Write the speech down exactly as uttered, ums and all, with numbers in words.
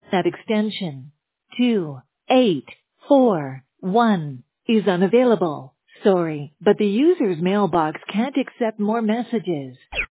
That extension two eight four one is unavailable. Sorry, but the user's mailbox can't accept more messages.